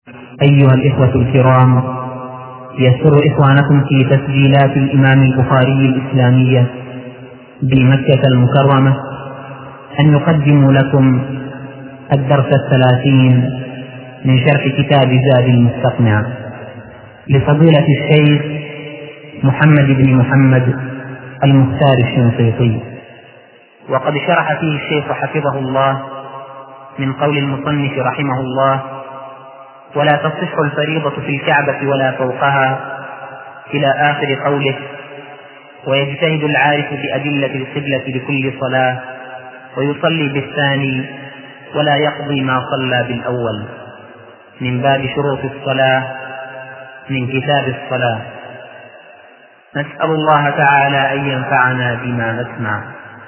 أيها الإخوة الكرام، يسر إخوانكم في تسجيلات الإمام البخاري الإسلامية بمكة المكرمة أن يقدموا لكم الدرس 30 من شرح كتاب زاد المستقنع لفضيلة الشيخ محمد بن محمد المختار الشنقيطي. وقد شرح فيه الشيخ حفظه الله من قول المصنف رحمه الله: ولا تصح الفريضة في الكعبة ولا فوقها إلى آخر قوله: ويجتهد العارف بأدلة القبلة لكل صلاة ويصلي بالثاني ولا يقضي ما صلى بالأول، من باب شروط الصلاة من كتاب الصلاة. نسأل الله تعالى أن ينفعنا بما نسمع.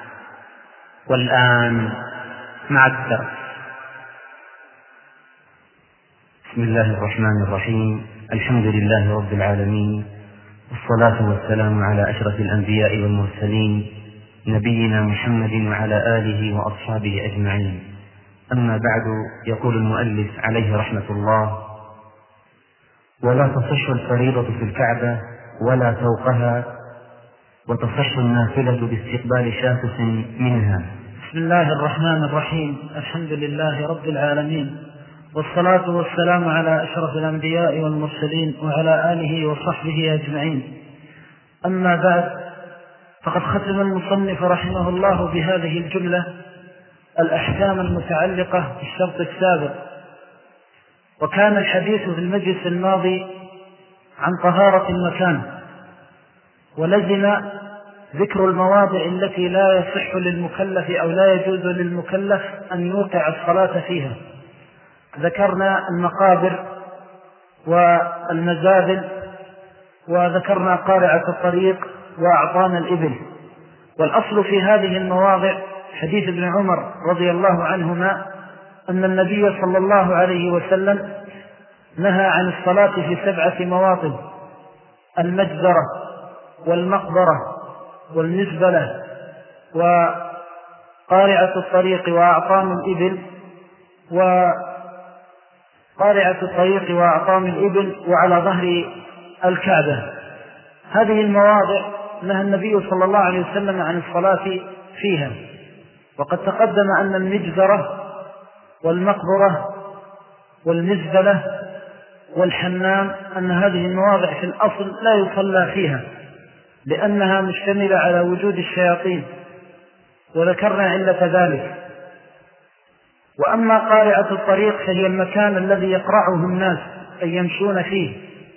والآن مع الدرس. بسم الله الرحمن الرحيم. الحمد لله رب العالمين، والصلاة والسلام على أشرف الأنبياء والمرسلين، نبينا محمد وعلى آله وأصحابه أجمعين. أما بعد، يقول المؤلف عليه رحمة الله: ولا تصح الفريضة في الكعبة ولا فوقها، وتصح النافلة باستقبال شاخص منها. بسم الله الرحمن الرحيم. الحمد لله رب العالمين، والصلاة والسلام على أشرف الأنبياء والمرسلين وعلى آله وصحبه أجمعين. أما بعد، فقد ختم المصنف رحمه الله بهذه الجملة الأحكام المتعلقة بالشرط السابق. وكان الحديث في المجلس الماضي عن طهارة المكان، ولزم ذكر المواضع التي لا يصح للمكلف أو لا يجوز للمكلف أن يوقع الصلاة فيها. ذكرنا المقابر والمزابل، وذكرنا قارعة الطريق وأعطان الإبل. والأصل في هذه المواضع حديث ابن عمر رضي الله عنهما أن النبي صلى الله عليه وسلم نهى عن الصلاة في 7 مواطن: المجزرة والمقبرة والمزبلة وقارعة الطريق وأعطان الإبل وعلى ظهر الكعبة. هذه المواضع نهى النبي صلى الله عليه وسلم عن الصلاة فيها. وقد تقدم أن المجزرة والمقبرة والمزبلة والحمام أن هذه المواضع في الأصل لا يصلى فيها لأنها مشتملة على وجود الشياطين، وذكرنا علة ذلك. وأما قارعة الطريق فهي المكان الذي يقرعه الناس أي يمشون فيه.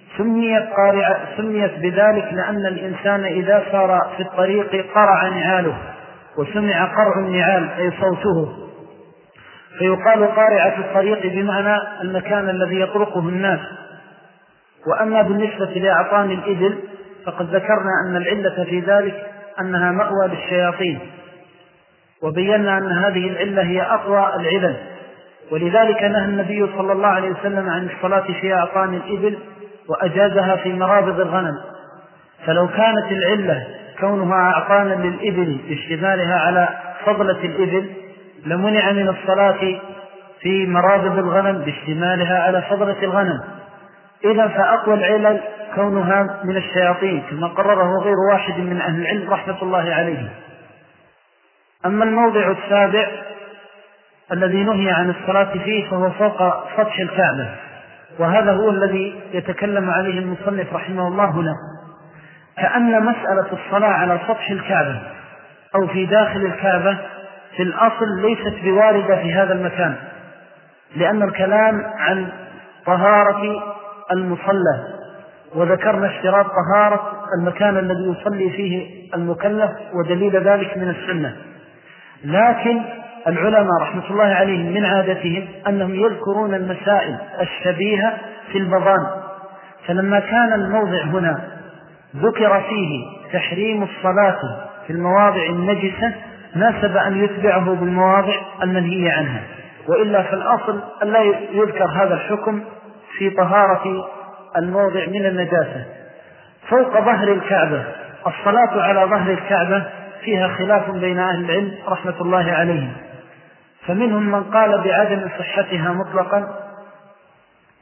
سميت بذلك لأن الإنسان إذا سار في الطريق قرع نعاله، وسمع قرع النعال أي صوته، فيقال قارعة الطريق بمعنى المكان الذي يطرقه الناس. وأما بالنسبة لأعطان الإبل فقد ذكرنا أن العلة في ذلك أنها مأوى للشياطين، وبينا أن هذه العلة هي أقوى العلل، ولذلك نهى النبي صلى الله عليه وسلم عن الصلاة في أعطان الإبل وأجازها في مرابض الغنم. فلو كانت العلة كونها أعطانا للإبل باشتمالها على فضلة الإبل لمنع من الصلاة في مرابض الغنم باشتمالها على فضلة الغنم. إذا فأقوى العلل كونها من الشياطين، كما قرره غير واحد من أهل العلم رحمة الله عليه. أما الموضع السابع الذي نهي عن الصلاة فيه فهو فوق سطح الكعبة، وهذا هو الذي يتكلم عليه المصنف رحمه الله هنا. كأن مسألة الصلاة على سطح الكعبة أو في داخل الكعبة في الأصل ليست بواردة في هذا المكان، لأن الكلام عن طهارة المصلى، وذكرنا اشتراط طهارة المكان الذي يصلي فيه المكلف، ودليل ذلك من السنة. لكن العلماء رحمة الله عليهم من عادتهم أنهم يذكرون المسائل الشبيهة في البضان، فلما كان الموضع هنا ذكر فيه تحريم الصلاة في المواضع النجسة ناسب أن يتبعه بالمواضع المنهي عنها، وإلا في الأصل أن لا يذكر هذا الحكم في طهارة الموضع من النجاسة. فوق ظهر الكعبة، الصلاة على ظهر الكعبة فيها خلاف بين أهل العلم رحمة الله عليهم، فمنهم من قال بعدم صحتها مطلقا،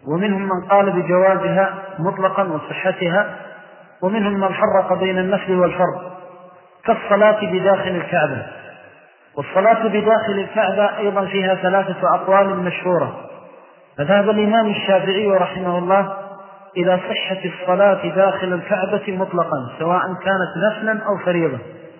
ومنهم من قال بجوازها مطلقا وصحتها، ومنهم من فرق بين النفل والفرض كالصلاة بداخل الكعبة. والصلاة بداخل الكعبة أيضا فيها 3 أقوال مشهورة. فذهب الإمام الشافعي رحمه الله إلى صحة الصلاة داخل الكعبة مطلقا سواء كانت نفلا أو فريضة،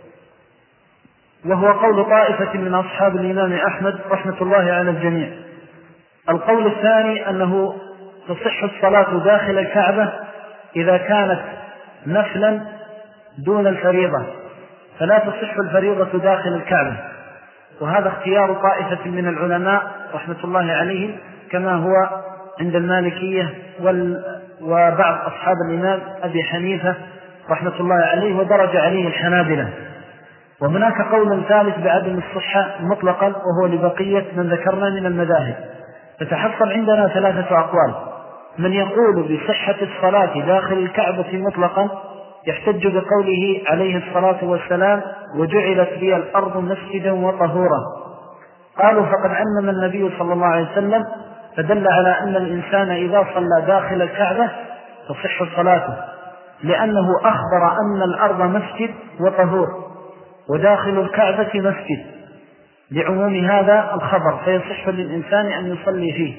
وهو قول طائفة من أصحاب الإمام أحمد رحمة الله على الجميع. القول الثاني أنه تصح الصلاة داخل الكعبة إذا كانت نفلا دون الفريضة، فلا تصح الفريضة داخل الكعبة، وهذا اختيار طائفة من العلماء رحمة الله عليهم كما هو عند المالكية وبعض أصحاب الإمام أبي حنيفة رحمة الله عليه، ودرج عليه الحنابلة. وهناك قول ثالث بعدم الصحة مطلقا وهو لبقية من ذكرنا من المذاهب. فتحصل عندنا 3 أقوال: من يقول بصحة الصلاة داخل الكعبة مطلقا يحتج بقوله عليه الصلاة والسلام: وجعلت لي الأرض مسجدا وطهورا. قالوا فقد علم النبي صلى الله عليه وسلم، فدل على أن الإنسان إذا صلى داخل الكعبة تصح صلاته، لأنه أخبر أن الأرض مسجد وطهور وداخل الكعبة مسجد لعموم هذا الخبر، فيصح للإنسان أن يصلي فيه.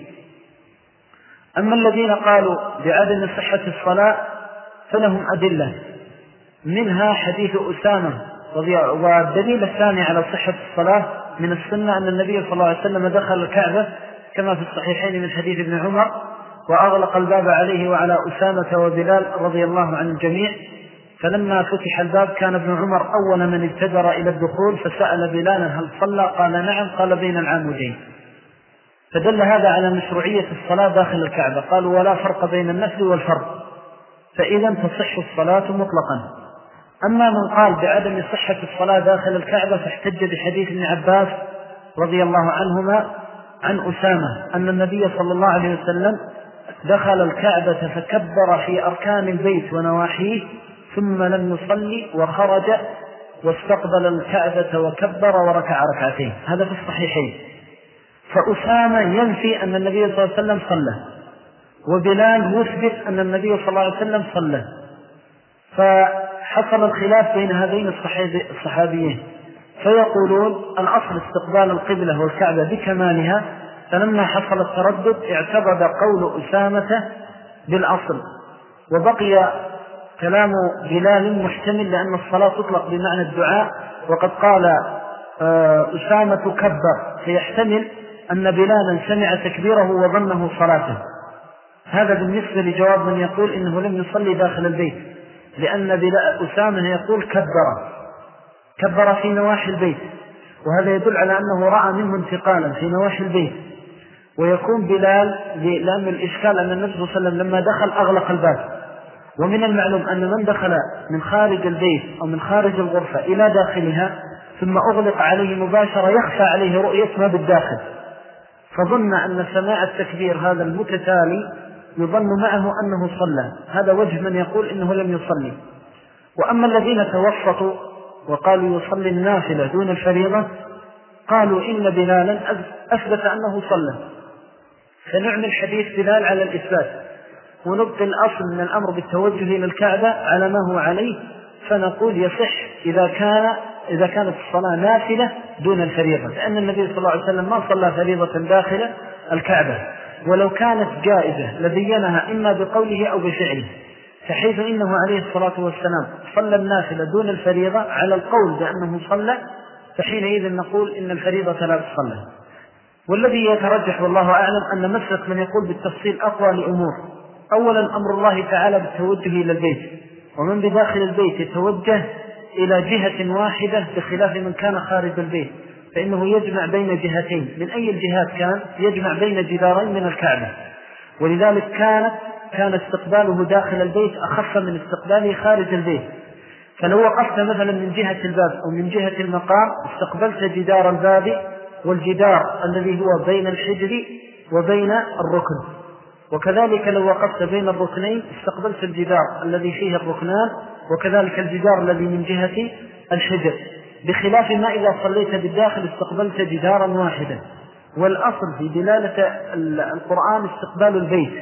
أما الذين قالوا بعدم صحة الصلاة فلهم أدلة، منها حديث أسامة، والدليل الثاني على صحة الصلاة من السنة أن النبي صلى الله عليه وسلم دخل الكعبة كما في الصحيحين من حديث ابن عمر، وأغلق الباب عليه وعلى أسامة وبلال رضي الله عن الجميع، فلما فتح الباب كان ابن عمر أول من ابتدر إلى الدخول، فسأل بلالا: هل صلى؟ قال: نعم. قال: بين العامودين. فدل هذا على مشروعية الصلاة داخل الكعبة. قالوا: ولا فرق بين النفل والفرض، فإذا تصح الصلاة مطلقا. أما من قال بعدم صحة الصلاة داخل الكعبة فاحتج بحديث ابن عباس رضي الله عنهما عن أسامة أن النبي صلى الله عليه وسلم دخل الكعبة فكبر في أركان البيت ونواحيه ثم لم يصلي وخرج واستقبل الكعبة وكبر وركع ركعتين. هذا في الصحيحين. فأسامة ينفي أن النبي صلى الله عليه وسلم صلى، وبلال يثبت أن النبي صلى الله عليه وسلم صلى، فحصل الخلاف بين هذين الصحابيين، فيقولون الأصل استقبال القبلة والكعبة بكمالها، فلما حصل التردد اعتبر قول أسامة بالأصل، وبقي كلام بلال محتمل لأن الصلاة تطلق بمعنى الدعاء، وقد قال أسامة كبر، فيحتمل أن بلالا سمع تكبيره وظنه صلاته. هذا بالنسبة لجواب من يقول إنه لم يصلي داخل البيت، لأن أسامة يقول كبر في نواحي البيت، وهذا يدل على أنه رأى منه انتقالا في نواحي البيت. ويكون بلال لأن الإشكال أن النبي صلى الله عليه وسلم لما دخل أغلق الباب، ومن المعلوم أن من دخل من خارج البيت أو من خارج الغرفة إلى داخلها ثم أغلق عليه مباشرة يخفى عليه رؤية ما بالداخل، فظن أن سماع التكبير هذا المتتالي يظن معه أنه صلى. هذا وجه من يقول إنه لم يصلي. وأما الذين توسطوا وقالوا يصلي النافلة دون الفريضة قالوا إن بلالا أثبت أنه صلى، فنعمل حديث بلال على الإثبات، ونبقي الأصل من الأمر بالتوجه إلى الكعبة على ما هو عليه، فنقول يصح إذا كانت الصلاة نافلة دون الفريضة، لأن النبي صلى الله عليه وسلم ما صلى فريضة داخل الكعبة، ولو كانت جائزة لبينها إما بقوله أو بفعله، فحيث إنه عليه الصلاة والسلام صلى النافلة دون الفريضة على القول بأنه صلى، فحينئذ نقول إن الفريضة لا تصلى. والذي يترجح والله أعلم أن مسلك من يقول بالتفصيل أقوى لأمور. أولا أمر الله تعالى بالتوجه إلى البيت، ومن بداخل البيت يتوجه إلى جهة واحدة بخلاف من كان خارج البيت، فإنه يجمع بين جهتين، من أي الجهات كان يجمع بين جدارين من الكعبة، ولذلك كان استقباله داخل البيت أخف من استقباله خارج البيت. فلو وقفت مثلا من جهة الباب أو من جهة المقام استقبلت جدار الباب والجدار الذي هو بين الحجر وبين الركن، وكذلك لو وقفت بين الركنين استقبلت الجدار الذي فيه الركنان، وكذلك الجدار الذي من جهة الحجر، بخلاف ما إذا صليت بالداخل استقبلت جدارا واحدا. والأصل في دلالة القرآن استقبال البيت،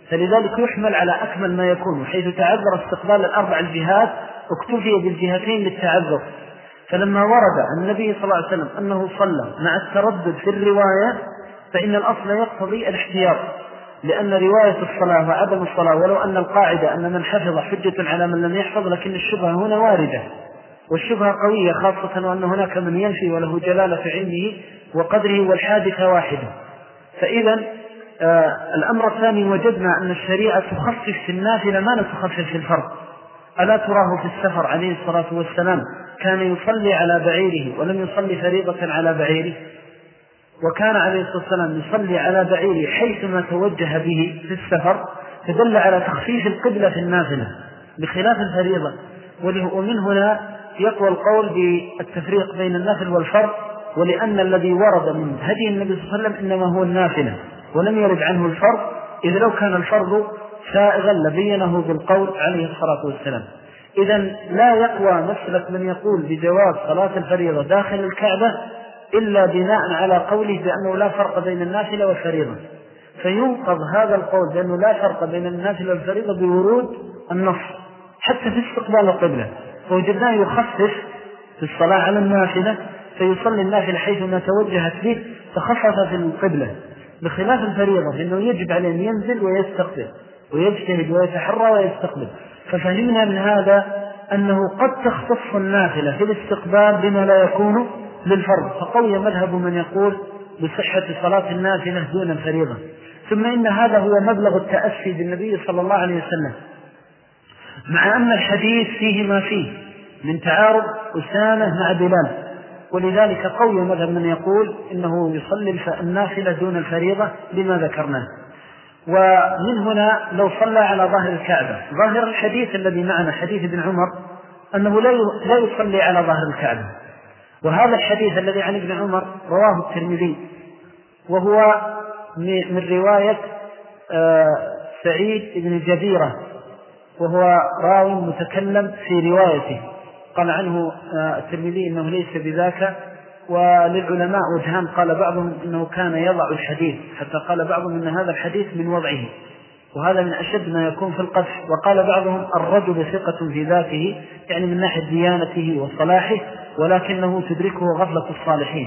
فلذلك يحمل على أكمل ما يكون، حيث تعذر استقبال الأربع الجهات اكتفي بالجهتين للتعذر. فلما ورد عن النبي صلى الله عليه وسلم أنه صلى مع التردد في الرواية فإن الأصل يقتضي الاحتياط، لأن رواية الصلاة وعدم الصلاة ولو أن القاعدة أن من حفظ حجة على من لم يحفظ، لكن الشبهة هنا واردة، والشبهة قوية، خاصة وأن هناك من ينفي وله جلالة في علمه وقدره والحادثة واحدة. فإذا الأمر الثاني وجدنا أن الشريعة تخفف في النافلة ما لا تخفف في الفرض. ألا تراه في السفر عليه الصلاة والسلام كان يصلي على بعيره ولم يصلي فريضة على بعيره، وكان عليه الصلاة والسلام يصلي على بعيره حيثما توجه به في السفر، فدل على تخفيف القبلة في النافلة بخلاف الفريضة. ومن هنا يقوى القول بالتفريق بين النافل والفرض، ولأن الذي ورد من هدي النبي صلى الله عليه وسلم إنما هو النافلة ولم يرد عنه الفرض، إذ لو كان الفرض سائغا لبينه بالقول عليه الصلاة والسلام. إذن لا يقوى مسلك من يقول بجواز صلاة الفريضة داخل الكعبة إلا بناء على قوله بأنه لا فرق بين النافلة والفريضة، فينقض هذا القول بأنه لا فرق بين النافلة والفريضة بورود النص حتى في استقبال القبلة. فوجدناه يخفف في الصلاة على النافلة، فيصلي النافلة حيثما توجهت به فخفف في القبلة، بخلاف الفريضة فإنه يجب عليه أن ينزل ويستقبل ويجتهد ويتحرى ويستقبل. ففهمنا من هذا أنه قد تختص النافلة في الاستقبال بما لا يكون للفرض، فقوي مذهب من يقول بصحة صلاة النافلة دون الفريضة. ثم إن هذا هو مبلغ التأسي بالنبي صلى الله عليه وسلم، مع أن الحديث فيه ما فيه من تعارض أسامة مع بلال، ولذلك قوي مذهب من يقول إنه يصلي النافلة دون الفريضة لما ذكرناه. ومن هنا لو صلى على ظهر الكعبة، ظاهر الحديث الذي معنا حديث ابن عمر أنه لا يصلي على ظهر الكعبة، وهذا الحديث الذي عن ابن عمر رواه الترمذي، وهو من رواية سعيد بن جبيرة، وهو راوي متكلم في روايته، قال عنه الترمذي إنه ليس بذاك. وللعلماء وجهان، قال بعضهم إنه كان يضع الحديث، حتى قال بعضهم إن هذا الحديث من وضعه، وهذا من أشد ما يكون في القذف. وقال بعضهم الرجل ثقة في ذاته، يعني من ناحية ديانته وصلاحه، ولكنه تدركه غفلة الصالحين.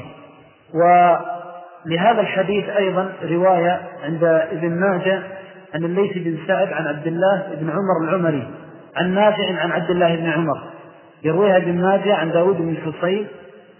ولهذا الحديث أيضا رواية عند ابن ماجه عن الليث بن سعد عن عبد الله بن عمر العمري عن نافع عن عبد الله بن عمر، يرويها ابن ماجه عن داود بن الفصيل،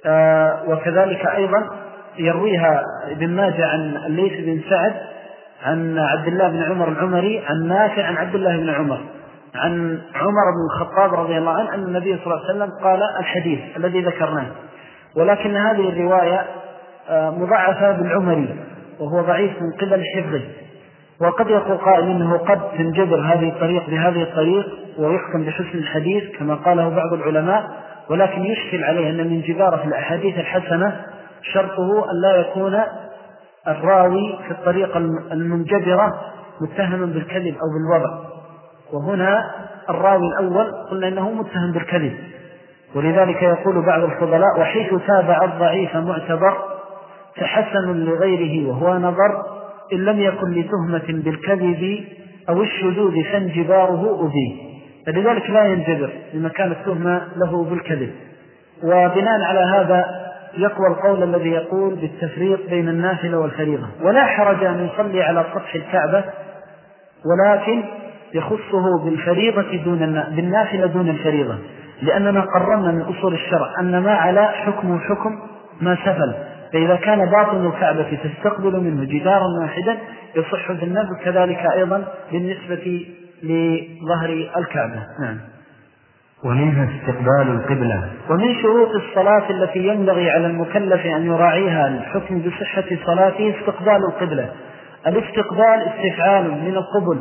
وكذلك أيضا يرويها ابن ماجه عن الليث بن سعد عن عبد الله بن عمر العمري عن نافع عن عبد الله بن عمر عن عمر بن الخطاب رضي الله عنه أن النبي صلى الله عليه وسلم قال الحديث الذي ذكرناه. ولكن هذه الرواية مضاعفة بالعمري، وهو ضعيف من قبل حفظه، وقد يقول قائل إنه قد تنجبر هذه الطريق بهذه الطريق ويحكم بحسن الحديث كما قاله بعض العلماء، ولكن يشكل عليه أن من جبارة في الأحاديث الحسنة شرطه أن لا يكون الراوي في الطريقة المنجبرة متهما بالكذب أو بالوضع، وهنا الراوي الأول قلنا إنه متهم بالكذب، ولذلك يقول بعض الفضلاء وحيث تابع الضعيف معتبر فحسن لغيره وهو نظر إن لم يكن لتهمة بالكذب أو الشذوذ فانجباره أبيه، فلذلك لا ينجبر لما كانت تهمة له بالكذب. وبناء على هذا يقوى القول الذي يقول بالتفريق بين النافلة والفريضة، ولا حرج أن يصلي على سطح الكعبة، ولكن يخصه بالفريضة بالنافلة دون الفريضة، لأننا قررنا من أصول الشرع أن ما على حكم ما سفل، فإذا كان باطن الكعبة تستقبل منه جدارا واحدا يصح في النفل، كذلك أيضا بالنسبة لظهر الكعبة. نعم. ومنها استقبال القبلة. ومن شروط الصلاة التي ينبغي على المكلف أن يراعيها الحكم بصحة صلاته استقبال القبلة. الاستقبال استفعال من القبل،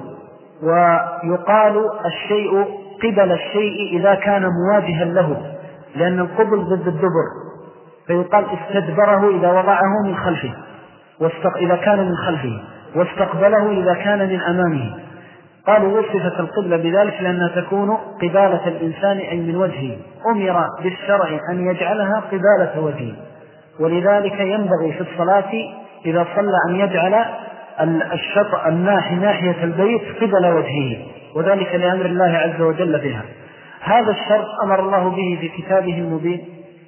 ويقال الشيء قبل الشيء إذا كان مواجها له، لأن القبل ضد الدبر، فيقال استدبره إذا وضعه من خلفه إذا كان من خلفه، واستقبله إذا كان من أمامه. قالوا وصفت القبلة بذلك لأنها تكون قبالة الإنسان أي من وجهه، أمر بالشرع أن يجعلها قبالة وجهه، ولذلك ينبغي في الصلاة إذا صلى أن يجعل الناحية ناحية البيت قبل وجهه، وذلك لأمر الله عز وجل بها. هذا الشرط أمر الله به في كتابه المبين،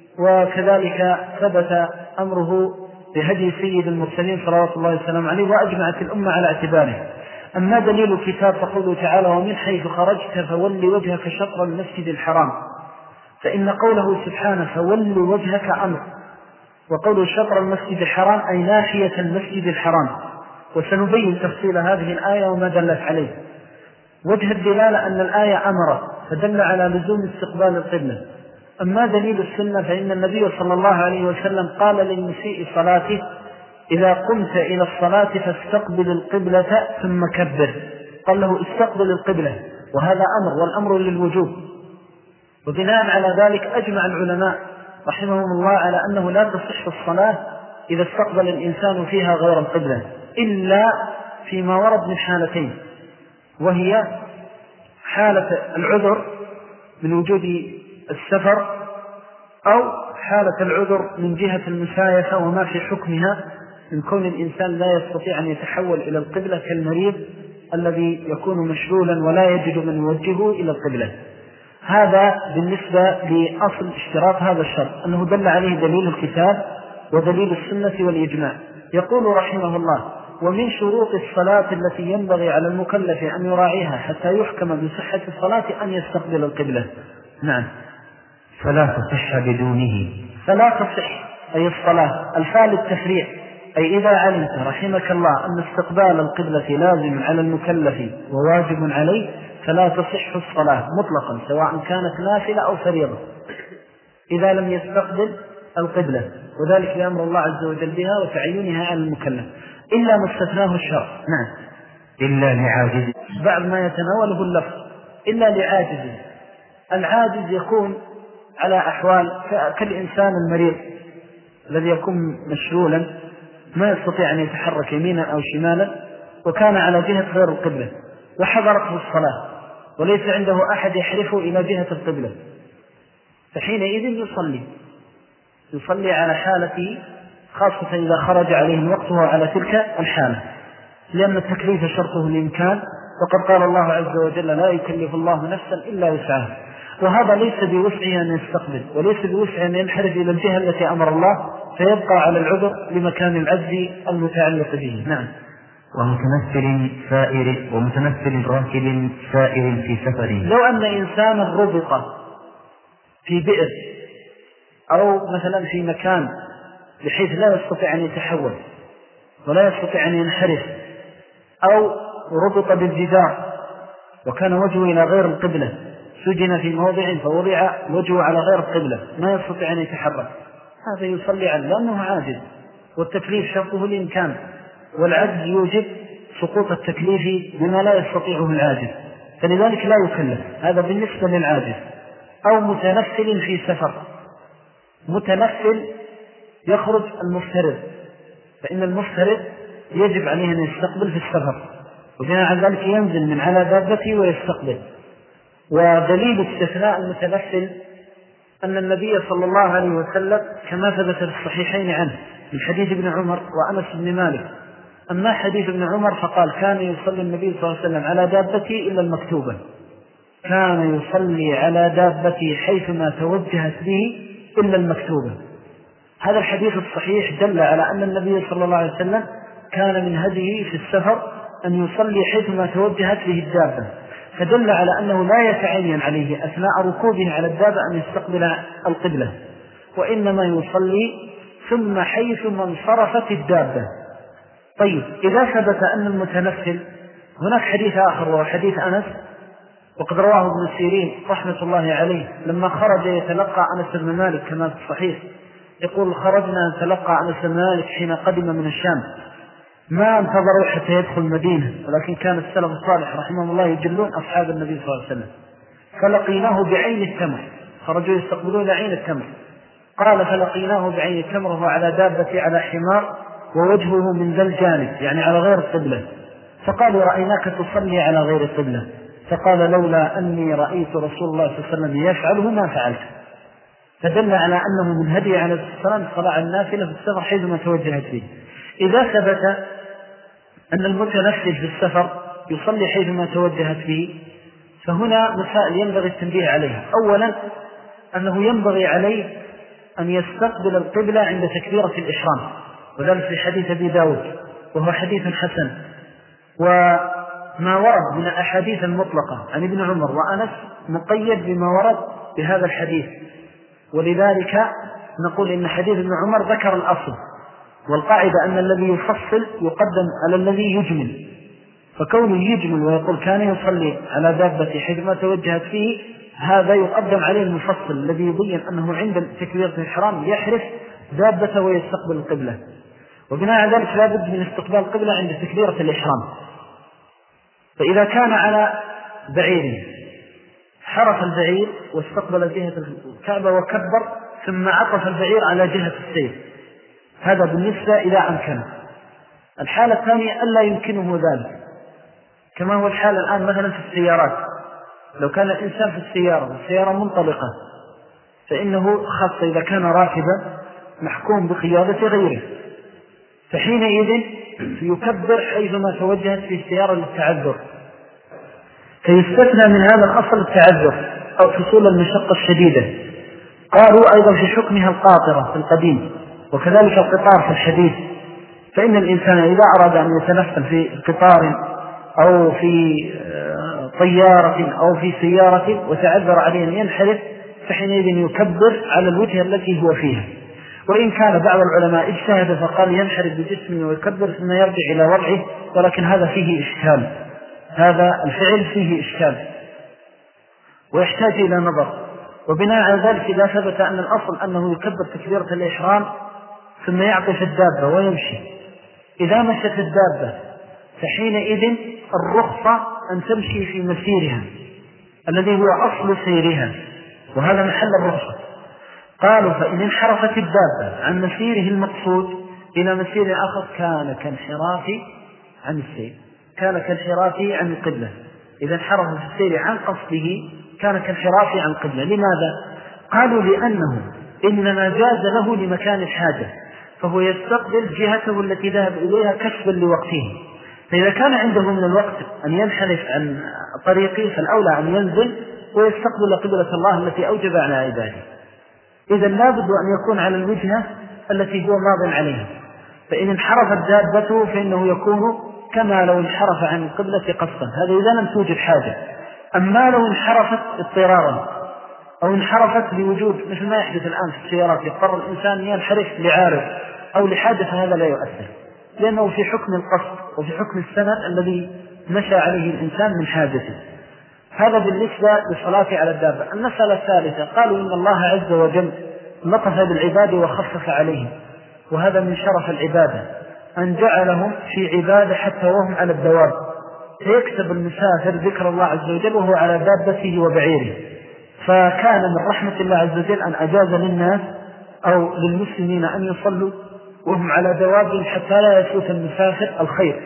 وكذلك ثبت أمره بهدي سيد المرسلين صلوات الله وسلامه عليه، وأجمعت الأمة على اعتباره. أما دليل الكتاب فقوله تعالى: ومن حيث خرجت فول وجهك شطر المسجد الحرام، فإن قوله سبحانه فول وجهك أمر، وقوله شطر المسجد الحرام أي ناحية المسجد الحرام، وسنبين تفصيل هذه الآية وما دلت عليه. وجه الدلالة أن الآية أمر فدل على لزوم استقبال القبلة. أما دليل السنة فإن النبي صلى الله عليه وسلم قال للمسيء صلاته: إذا قمت إلى الصلاة فاستقبل القبلة ثم كبر. قال له: استقبل القبلة، وهذا أمر، والأمر للوجوب. وبناء على ذلك أجمع العلماء رحمهم الله على أنه لا تصح الصلاة إذا استقبل الإنسان فيها غير القبلة، إلا فيما ورد من حالتين، وهي حالة العذر من وجود السفر، أو حالة العذر من جهة المسايفة وما في حكمها من كون الإنسان لا يستطيع أن يتحول إلى القبلة، كالمريض الذي يكون مشلولا ولا يجد من يوجهه إلى القبلة. هذا بالنسبة لأصل اشتراط هذا الشرط، أنه دل عليه دليل الكتاب ودليل السنة والإجماع. يقول رحمه الله: ومن شروط الصلاة التي ينبغي على المكلف أن يراعيها حتى يحكم بصحة الصلاة أن يستقبل القبلة. نعم. فلا تصح بدونه. فلا تصح أي الصلاة، الفعل التفريع، أي إذا علمت رحمك الله أن استقبال القبلة لازم على المكلف وواجب عليه فلا تصح الصلاة مطلقا، سواء كانت نافلة أو فريضة، إذا لم يستقبل القبلة، وذلك لأمر الله عز وجل بها وتعينها على المكلف، إلا ما استثناه الشرع. نعم. إلا لعاجز. بعد ما يتناوله اللفظ إلا لعاجز. العاجز يكون على أحوال كالإنسان المريض الذي يكون مشلولا ما يستطيع أن يتحرك يمينا أو شمالا، وكان على جهة غير القبلة وحضرته الصلاة وليس عنده أحد يحرفه إلى جهة القبلة، فحينئذ يصلي على حالته، خاصة إذا خرج عليه وقته على تلك الحالة، لأن التكليف شرطه الإمكان، وقد قال الله عز وجل: لا يكلف الله نفسا إلا وسعها. وهذا ليس بوسعه أن يستقبل، وليس بوسعه أن ينحرف إلى الجهة التي أمر الله، فيبقى على العذر لمكان العجز المتعلق به. نعم. ومتنفل راكب سائر في سفره. لو أن إنسانا ربط في بئر أو مثلا في مكان بحيث لا يستطيع أن يتحول ولا يستطيع أن ينحرف، أو ربط بالجدار وكان وجهه إلى غير القبلة، سجن في موضع فوضع وجهه على غير القبلة ما يستطيع أن يتحرك، هذا يصلي عنه لأنه عاجز، والتكليف شرطه الإمكان، والعجز يوجب سقوط التكليف بما لا يستطيعه العاجز، فلذلك لا يكلف. هذا بالنسبة للعاجز. أو متنفل في سفر، متنفل يخرج المفترض، فإن المفترض يجب عليه أن يستقبل في السفر، وبناء على ذلك ينزل من على دابته ويستقبل. ودليل استثناء المتنفل أن النبي صلى الله عليه وسلم كما ثبت في الصحيحين عنه من حديث ابن عمر وأنس بن مالك. أما حديث ابن عمر فقال: كان يصلي النبي صلى الله عليه وسلم على دابته إلا المكتوبة، كان يصلي على دابته حيثما توجهت به إلا المكتوبة. هذا الحديث الصحيح دل على أن النبي صلى الله عليه وسلم كان من هديه في السفر أن يصلي حيثما توجهت به الدابة، فدل على أنه لا يتعين عليه أثناء ركوبه على الدابة أن يستقبل القبلة، وإنما يصلي ثم حيثما انصرفت الدابة. طيب، إذا ثبت أن المتنفل، هناك حديث آخر وهو حديث أنس، وقد رواه ابن سيرين رحمة الله عليه لما خرج يتلقى أنس بن مالك كما في الصحيح، يقول: خرجنا نتلقى أنس بن مالك حين قدم من الشام، ما انتظروا حتى يدخل المدينة، ولكن كان السلف الصالح رحمه الله يجلون أصحاب النبي صلى الله عليه وسلم، فلقيناه بعين التمر، خرجوا يستقبلون عين التمر، قال: فلقيناه بعين التمر وهو على دابة على حمار ووجهه من ذا الجانب، يعني على غير القبلة، فقالوا: رأيناك تصلي على غير القبلة، فقال: لولا أني رأيت رسول الله صلى الله عليه وسلم يفعله ما فعلت. فدل على أنه من هدي عليه الصلاة والسلام صلاة النافلة في السفر حيثما توجهت به. إذا ثبت أن المتنفل في السفر يصلي حيثما توجهت به، فهنا مسائل ينبغي التنبيه عليها. أولا أنه ينبغي عليه أن يستقبل القبلة عند تكبيرة الإحرام، وذلك في حديث أبي داود وهو حديث حسن. وما ورد من الأحاديث المطلقة عن ابن عمر وأنس مقيد بما ورد بهذا الحديث، ولذلك نقول إن حديث ابن عمر ذكر الأصل، والقاعدة أن الذي يفصل يقدم على الذي يجمل، فكونه يجمل ويقول كان يصلي على دابته حيثما توجهت فيه، هذا يقدم عليه المفصل الذي يبين أنه عند تكبيرة الإحرام يحرف دابته ويستقبل القبلة، وبناء على ذلك لا بد من استقبال القبلة عند تكبيرة الإحرام. فإذا كان على بعير حرف البعير واستقبل جهة الكعبة وكبر ثم عطف البعير على جهة السير، هذا بالنسبة إذا أمكنه. الحالة الثانية ألا يمكنه ذلك، كما هو الحال الآن مثلا في السيارات، لو كان الإنسان في السيارة منطلقة، فإنه خاصة إذا كان راكبا محكوم بقيادة غيره، فحينئذ يكبر حيثما توجهت في السيارة للتعذر، فيستثنى من هذا الأصل التعذر أو حصول المشقة الشديدة. قالوا أيضا في حكمها القاطرة في القديم، وكذلك القطار في الحديث، فإن الإنسان إذا أراد أن يتنفل في قطار أو في طيارة أو في سيارة وتعذر عليه أن ينحرف، فحينئذ يكبر على الوجهة التي هو فيها. وإن كان بعض العلماء اجتهد فقال ينحرف بجسمه ويكبر ثم يرجع إلى وضعه، ولكن هذا فيه إشكال، هذا الفعل فيه إشكال ويحتاج إلى نظر. وبناء على ذلك إذا ثبت أن الأصل أنه يكبر تكبيرة الإحرام ثم يعطف الدابة ويمشي، إذا مشت الدابة فحينئذ الرخصة أن تمشي في مسيرها الذي هو أصل سيرها، وهذا محل الرخصة. قالوا فإن انحرفت الدابة عن مسيره المقصود إلى مسير آخر كان كانحراف عن السير، كان كانحراف عن القبلة. إذا انحرف في السير عن قصده كان كانحراف عن القبلة. لماذا؟ قالوا لأنه إنما جاز له لمكان الحاجة، فهو يستقبل جهته التي ذهب إليها كسبا لوقته، فإذا كان عنده من الوقت أن ينحرف عن طريقه فالأولى أن ينزل ويستقبل قبلة الله التي أوجب على عباده. إذا لا بد أن يكون على الوجهة التي هو ماض عليها، فإن انحرفت دابته فإنه يكون كما لو انحرف عن القبلة قصدا، هذا إذا لم توجد حاجة. أما لو انحرفت اضطرارا أو انحرفت لوجود مثل ما يحدث الآن في السيارات، يضطر الإنسان ينحرف لعارض أو لحاجة، فهذا لا يؤثر، لأنه في حكم القصد وفي حكم السند الذي مشى عليه الإنسان من حاجته. هذا بالنسبة للصلاة على الدابة. المسألة الثالثة قالوا إن الله عز وجل لطف بالعباد وخفف عليهم، وهذا من شرف العبادة أن جعلهم في عبادة حتى وهم على الدواب، فيكتب المسافر ذكر الله عز وجل وهو على دابته وبعيره. فكان من رحمة الله عز وجل أن أجاز للناس أو للمسلمين أن يصلوا وهم على دواب حتى لا يفوت المسافر الخير.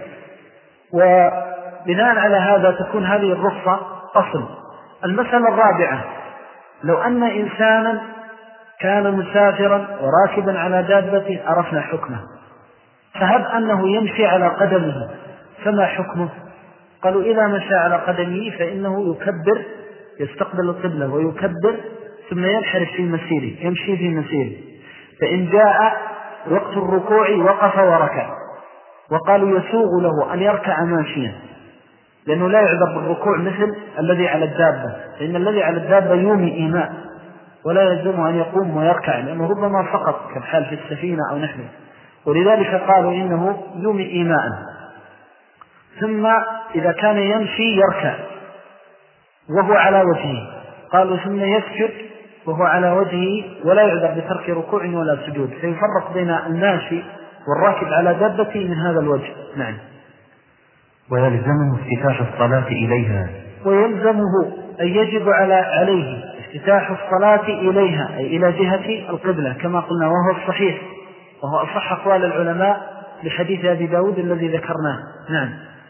وبناء على هذا تكون هذه الرخصة أصل. المسألة الرابعة، لو أن إنسانا كان مسافرا وراكبا على دابته عرفنا حكمه، فهب أنه يمشي على قدمه فما حكمه؟ قالوا إذا مشى على قدمه فإنه يكبر، يستقبل القبلة ويكبر ثم ينحرف في مسيره، يمشي في مسيره. فإن جاء وقت الركوع وقف وركع، وقالوا يسوغ له أن يركع ماشيا، لأنه لا يعذر بالركوع مثل الذي على الدابة، فإن الذي على الدابة يومي إيماء ولا يلزم أن يقوم ويركع، لأنه ربما فقط كالحال في السفينة أو نحوه، ولذلك قالوا إنه يومي إيماء. ثم إذا كان يمشي يركع وهو على وجهه، قالوا ثم يسجد وهو على وجهه ولا يعذر بترك ركوع ولا سجود، فيفرق بين الماشي والراكب على دابته من هذا الوجه. نعم. ويلزمه افتتاح الصلاة إليها، ويلزمه أن يجب عليه افتتاح الصلاة إليها، أي إلى جهة القبلة كما قلنا، وهو الصحيح وهو أصح أقوال العلماء لحديث أبي داود الذي ذكرناه. نعم.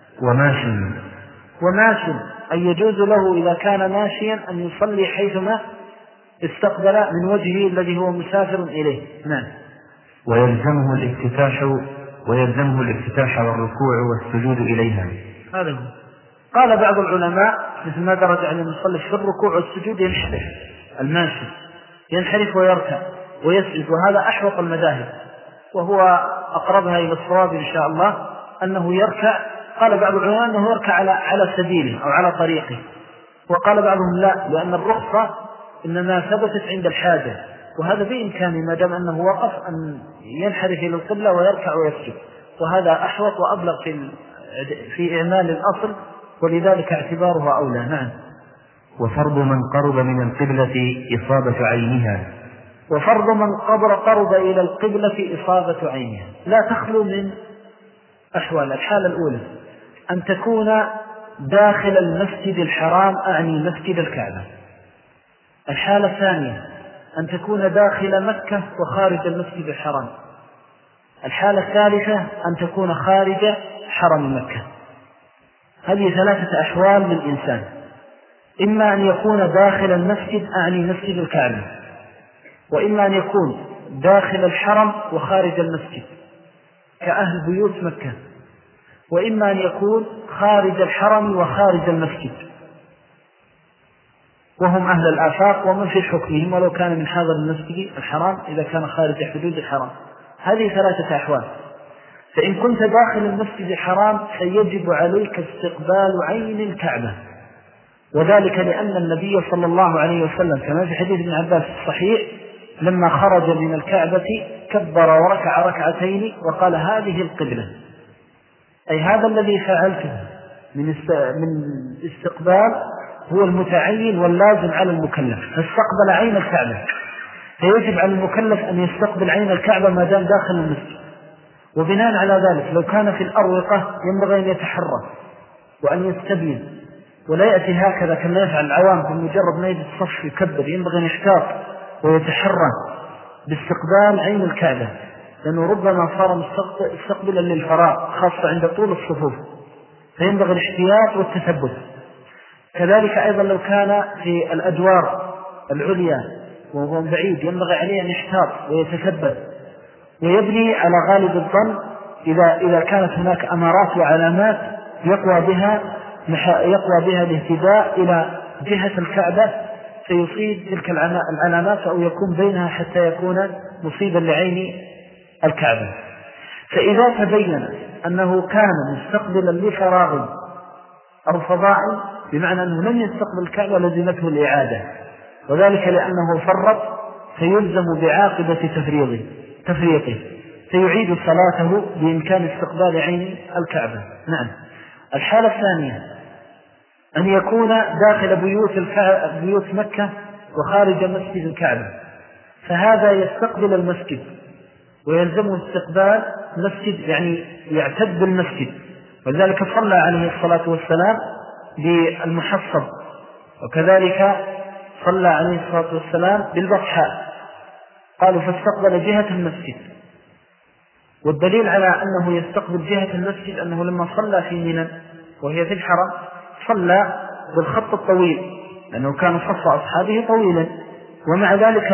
وماشٍ أن يجوز له إذا كان ماشيا أن يصلي حيثما استقبل من وجهه الذي هو مسافر إليه. نعم. ويلزمه الافتتاح ويلزمه الافتتاح والركوع والسجود إليها. هذا هو. قال بعض العلماء مثل ما درج على المصلي في الركوع والسجود ينحرف الماشي، ينحرف ويركع ويسجد، وهذا أحوط المذاهب وهو أقربها إلى الصواب إن شاء الله أنه يركع. قال بعض العلماء أنه يركع على سبيله أو على طريقه، وقال بعضهم لا، لأن الرخصة إنما ثبتت عند الحاجة، وهذا بإمكانه ما دام أنه وقف أن ينحرف إلى القبلة ويركع ويسجد، وهذا أحوط وأبلغ في إعمال الأصل، ولذلك اعتبارها أولى. نعم. وفرض من قرب من القبلة إصابة عينها. وفرض من قرب إلى القبلة إصابة عينها لا تخلو من أحوال. الحالة الأولى أن تكون داخل المسجد الحرام، أعني مسجد الكعبة. الحالة الثانية أن تكون داخل مكة وخارج المسجد الحرام. الحالة الثالثة أن تكون خارج حرم مكة. هذه ثلاثة أحوال للإنسان، إما أن يكون داخل المسجد، أعني مسجد الكعبة، وإما أن يكون داخل الحرم وخارج المسجد كأهل بيوت مكة، وإما أن يكون خارج الحرم وخارج المسجد وهم أهل الآفاق ومن في حكمهم ولو كان من حاضر المسجد الحرام إذا كان خارج حدود الحرام. هذه ثلاثة أحوال. فإن كنت داخل المسجد الحرام فيجب عليك استقبال عين الكعبة، وذلك لأن النبي صلى الله عليه وسلم كما في حديث ابن عباس الصحيح لما خرج من الكعبة كبر وركع ركعتين وقال هذه القبلة، أي هذا الذي فعلته من استقبال هو المتعين واللازم على المكلف، فاستقبل عين الكعبة، فيجب على المكلف أن يستقبل عين الكعبة ما دام داخل المسجد. وبناء على ذلك لو كان في الأروقة ينبغي أن يتحرى وأن يستبين، ولا يأتي هكذا كما يفعل العوام بمجرد ما يجد الصف يكبر، ينبغي أن يحتاط ويتحرى باستقبال عين الكعبة، لأنه ربما صار مستقبلا للفراغ خاصة عند طول الصفوف، فينبغي الاحتياط والتثبت. كذلك أيضا لو كان في الأدوار العليا وهو بعيد ينبغي عليه أن يحتاط ويتثبت ويبني على غالب الظن إذا كانت هناك أمارات وعلامات يقوى بها الاهتداء إلى جهة الكعبة فيصيب تلك العلامات أو يكون بينها حتى يكون مصيبا لعين الكعبة. فإذا تبين أنه كان مستقبلا لفراغ أو فضاء بمعنى أنه لم يستقبل الكعبة لزمته الإعادة، وذلك لأنه فرط فيلزم بعاقبة تفريطه فيعيد صلاته بإمكان استقبال عين الكعبة. نعم. الحالة الثانية أن يكون داخل بيوت مكة وخارج مسجد الكعبة، فهذا يستقبل المسجد ويلزمه استقبال مسجد، يعني يعتد بالمسجد، ولذلك صلى عليه الصلاة والسلام بالمحصب، وكذلك صلى عليه الصلاة والسلام بالبطحاء، قالوا فاستقبل جهة المسجد. والدليل على أنه يستقبل جهة المسجد أنه لما صلى في منى وهي في الحرم صلى بالخط الطويل، لأنه كان صف أصحابه طويلا، ومع ذلك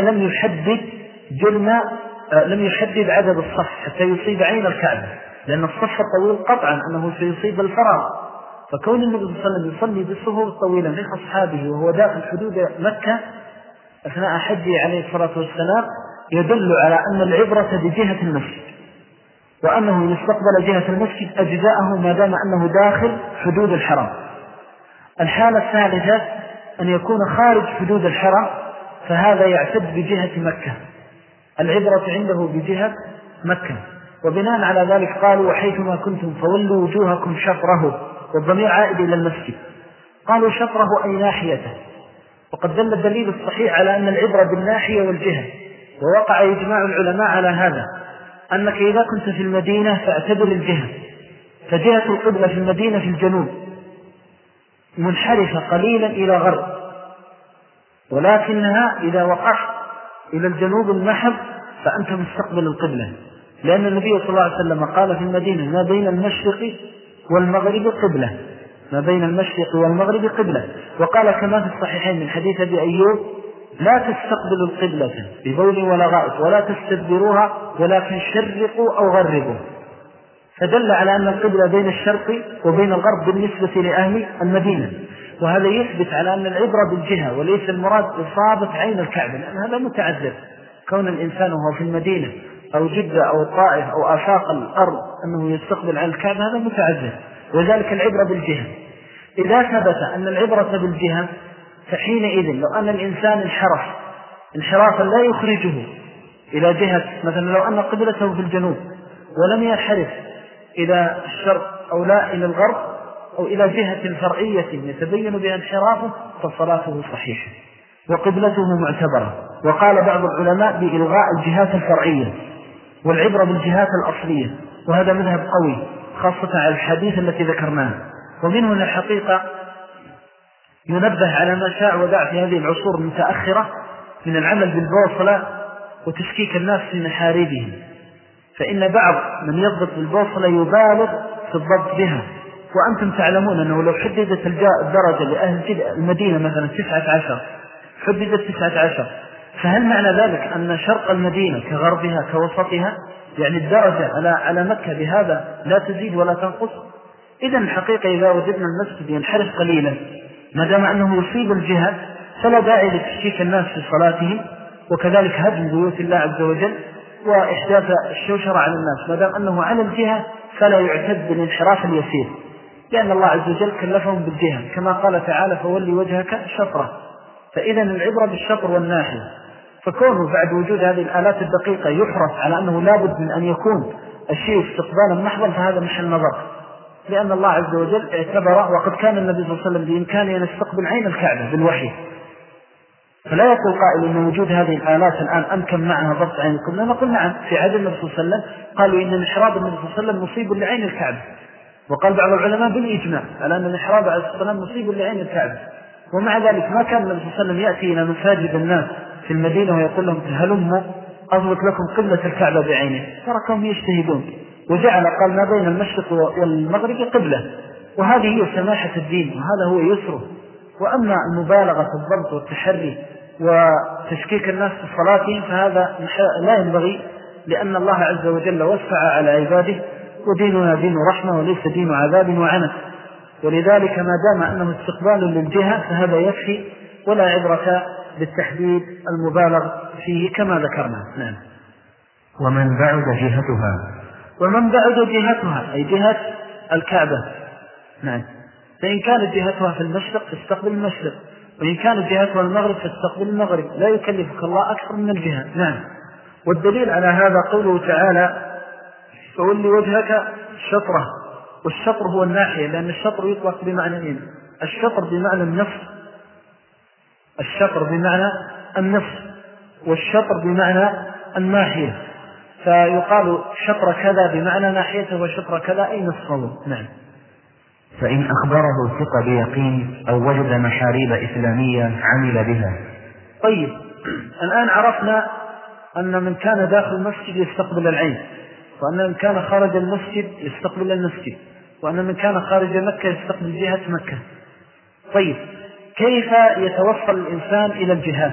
لم يحدد عدد الصف حتى يصيب عين الكعبة، لأن الصف الطويل قطعا أنه سيصيب الفراغ، فكون النبي صلى الله عليه وسلم يصلي بالصفوف الطويلة من أصحابه وهو داخل حدود مكة أثناء حجه عليه الصلاة والسلام يدل على أن العبرة بجهة المسجد، وأنه يستقبل جهة المسجد أجزاءه ما دام أنه داخل حدود الحرم. الحالة الثالثة أن يكون خارج حدود الحرم، فهذا يعتد بجهة مكة، العبرة عنده بجهة مكة، وبناء على ذلك قالوا وحيثما كنتم فولوا وجوهكم شطره، والضمير عائد إلى المسجد، قالوا شطره أي ناحيته، وقد دل الدليل الصحيح على أن العبرة بالناحية والجهة، ووقع إجماع العلماء على هذا، أنك إذا كنت في المدينة فاعتبر الجهة، فجهة القبلة في المدينة في الجنوب منحرفة قليلا إلى غرب، ولكنها إذا وقعت إلى الجنوب المحض فأنت مستقبل القبلة، لأن النبي صلى الله عليه وسلم قال في المدينة ما بين المشرق والمغرب قبلة، ما بين المشرق والمغرب قبلة، وقال كما في الصحيحين من حديث أبي أيوب لا تستقبلوا القبلة ببول ولا غائط ولا تستدبروها ولكن شرقوا أو غربوا، فدل على أن القبلة بين الشرق وبين الغرب بالنسبة لأهل المدينة، وهذا يثبت على أن العبرة بالجهة وليس المراد إصابة عين الكعبة، لأن هذا متعذر. كون الإنسان وهو في المدينة أو جدة أو الطائف أو آفاق الأرض أنه يستقبل عن الكعبة هذا متعذر، وذلك العبرة بالجهة. إذا ثبت أن العبرة بالجهة فحينئذ لو أن الإنسان انحرف انحرافا لا يخرجه إلى جهة، مثلا لو أن قبلته في الجنوب ولم ينحرف إلى الشرق أو لا إلى الغرب أو إلى جهة فرعية يتبين بها انحرافه فصلاته صحيحة وقبلته معتبرة. وقال بعض العلماء بإلغاء الجهات الفرعية والعبرة بالجهات الأصلية، وهذا مذهب قوي خاصة على الحديث التي ذكرناها. ومن هنا الحقيقة ينبه على ما شاع ودع في هذه العصور المتأخرة من العمل بالبوصلة وتشكيك الناس في محاربهم، فإن بعض من يضبط بالبوصلة يبالغ في الضبط بها، وأنتم تعلمون أنه لو حددت الدرجة لأهل المدينة مثلا 19 حددت 19، فهل معنى ذلك أن شرق المدينة كغربها كوسطها يعني الدرجة على مكة بهذا لا تزيد ولا تنقص؟ إذن الحقيقة إذا وجدنا المسجد ينحرف قليلا ما دام أنه يصيب الجهة فلا داعي لتشكيك الناس في صلاتهم، وكذلك هدم بيوت الله عز وجل وإحداث الشوشرة على الناس ما دام أنه على الجهة فلا يعتد بالانحراف اليسير، لأن الله عز وجل كلفهم بالجهة كما قال تعالى فولي وجهك شطرة. فإذا العبرة بالشطر والناحية، فكونه بعد وجود هذه الآلات الدقيقة يحرص على أنه لابد من أن يكون الشيء استقبالا محضا فهذا محل نظر، لأن الله عز وجل اعتبر وقد كان النبي صلى الله عليه وسلم بإمكانه أن يستقبل عين الكعبة بالوحي، فلا يقول قائل أن وجود هذه الآلات الآن أمكن معها ضبط عين القبلة. نقول نعم، في عهد النبي صلى الله عليه وسلم قالوا إن انحراف النبي صلى الله عليه وسلم مصيب لعين الكعبة، وقال بعض العلماء بالإجماع على أن الانحراف عليه الصلاة والسلام مصيب لعين الكعبة، ومع ذلك ما كان النبي صلى الله عليه وسلم يأتي إلى مساجد الناس في المدينة ويقول لهم هلموا أضبط لكم قبلة الكعبة بعينه، تركهم يجتهدون وجعل قال ما بين المشرق والمغرب قبلة، وهذه هي سماحة الدين وهذا هو يسره. وأما المبالغة في الضبط والتحري وتشكيك الناس في صلاتهم فهذا لا ينبغي، لأن الله عز وجل وسع على عباده وديننا دين رحمة وليس دين عذاب وعنف، ولذلك ما دام أنه استقبال للجهة فهذا يكفي ولا عبرة بالتحديد المبالغ فيه كما ذكرنا. نعم. ومن بعد جهتها أي جهة الكعبة، نعم، فإن كانت جهتها في المشرق فاستقبل المشرق، وإن كانت جهتها المغرب فاستقبل المغرب، لا يكلفك الله أكثر من الجهة. نعم. والدليل على هذا قوله تعالى فولي وجهك شطرة، والشطر هو الناحية، لأن الشطر يطلق بمعنى الشطر بمعنى النصف والشطر بمعنى الناحية، فيقال شطر كذا بمعنى ناحيته وشطر كذا أي نصفه. نعم. فإن أخبره ثقة بيقين أو وجد محاريب إسلامية عمل بها. طيب، الآن عرفنا أن من كان داخل المسجد يستقبل العين، وأن من كان خارج المسجد يستقبل المسجد، وأن من كان خارج مكة يستقبل جهة مكة. طيب، كيف يتوصل الإنسان إلى الجهات؟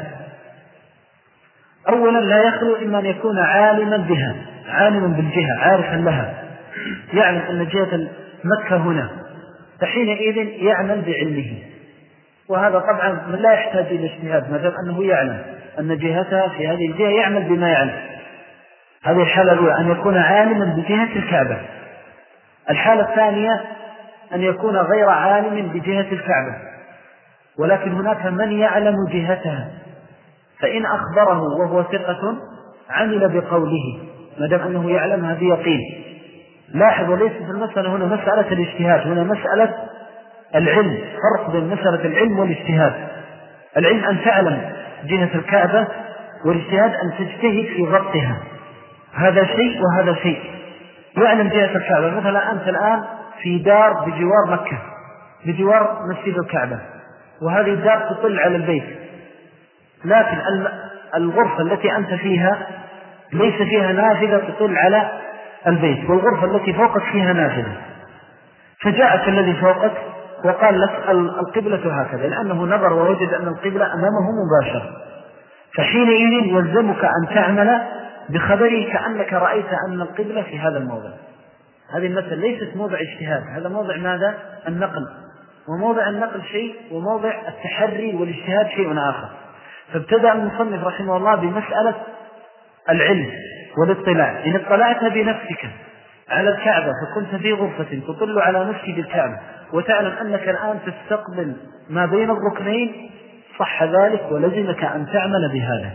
أولا لا يخلو إما أن يكون عالما بها، عالما بالجهة عارفا لها، يعلم أن جهة مكة هنا، فحينئذ يعمل بعلمه، وهذا طبعا لا يحتاج إلى اجتهاد ما دام أنه يعلم أن جهتها في هذه الجهة يعمل بما يعلم. هذه الحالة الأولى أن يكون عالما بجهة الكعبة. الحالة الثانية أن يكون غير عالم بجهة الكعبة ولكن هناك من يعلم جهتها، فإن أخبره وهو ثقة عمل بقوله ما دام أنه يعلم هذه يقين. لاحظ وليس في المسألة هنا مسألة الاجتهاد، هنا مسألة العلم، فرق بين مسألة العلم والاجتهاد. العلم أن تعلم جهة الكعبة، والاجتهاد أن تجتهد في ضبطها، هذا شيء وهذا شيء. يعلم جهة الكعبة، مثلا أنت الآن في دار بجوار مكة بجوار مسجد الكعبة، وهذه الدار تطل على البيت، لكن الغرفة التي أنت فيها ليس فيها نافذة تطل على البيت، والغرفة التي فوقك فيها نافذة، فجاءك الذي فوقك وقال لك القبلة هكذا، لأنه نظر ووجد أن القبلة أمامه مباشرة، فحينئذ يلزمك أن تعمل بخبره كأنك رأيت أن القبلة في هذا الموضع. هذه المسألة ليست موضع اجتهاد، هذا موضع ماذا؟ النقل، وموضع النقل شيء وموضع التحري والاجتهاد شيء آخر. فابتدأ المصنف رحمه الله بمسألة العلم والاطلاع. إن اطلعت بنفسك على الكعبة فكنت في غرفة تطل على مسجد الكعبة وتعلم أنك الآن تستقبل ما بين الركنين، صح ذلك ولزمك أن تعمل بهذا،